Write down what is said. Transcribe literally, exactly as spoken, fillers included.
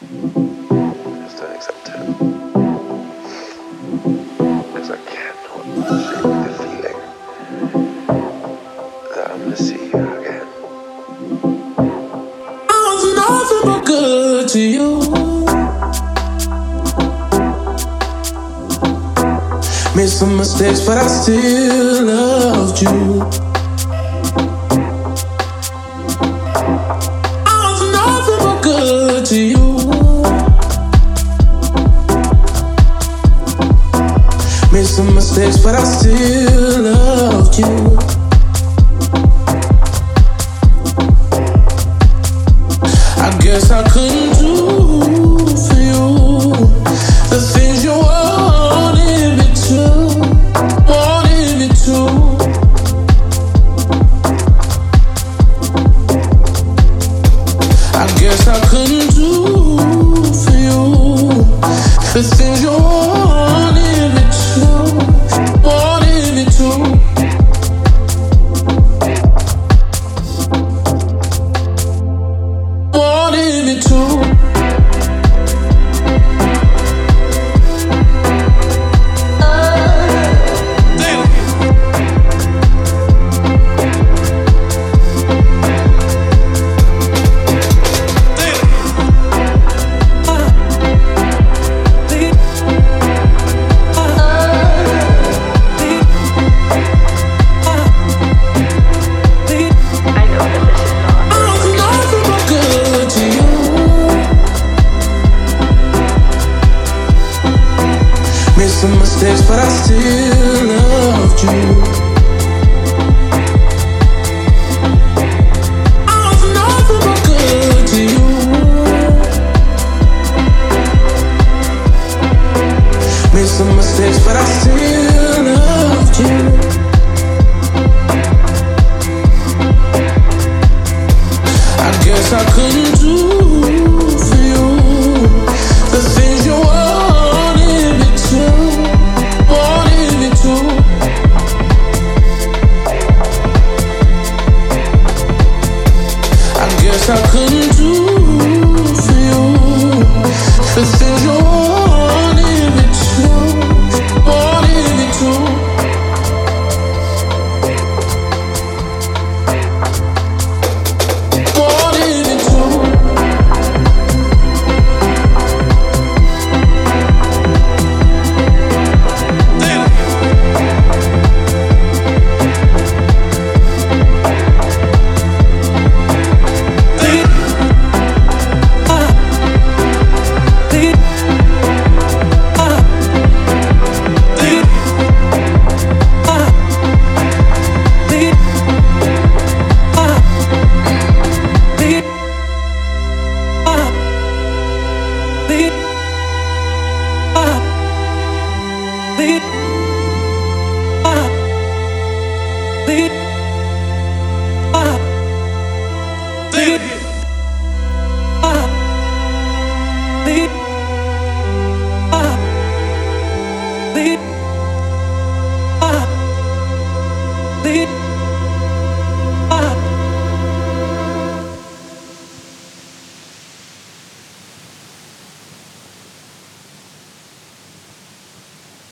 Just don't accept it. Because I cannot shake the feeling that I'm gonna see you again. I was nothing but good to you. Made some mistakes, but I still loved you. I was nothing but good to you. Made some mistakes, but I still loved you. I guess I couldn't do for you the things you wanted me to, wanted me to. I guess I couldn't do for you the things you wanted me to, wanted me to. Wanted me to. Some mistakes, but I still loved you. I was nothing but good to you. Made some mistakes, but I still loved you. I guess I couldn't do for you the things you wanted me to. Wanted me to. I guess I couldn't do for you the things you wanted me to, wanted me to. Wanted me to. Lead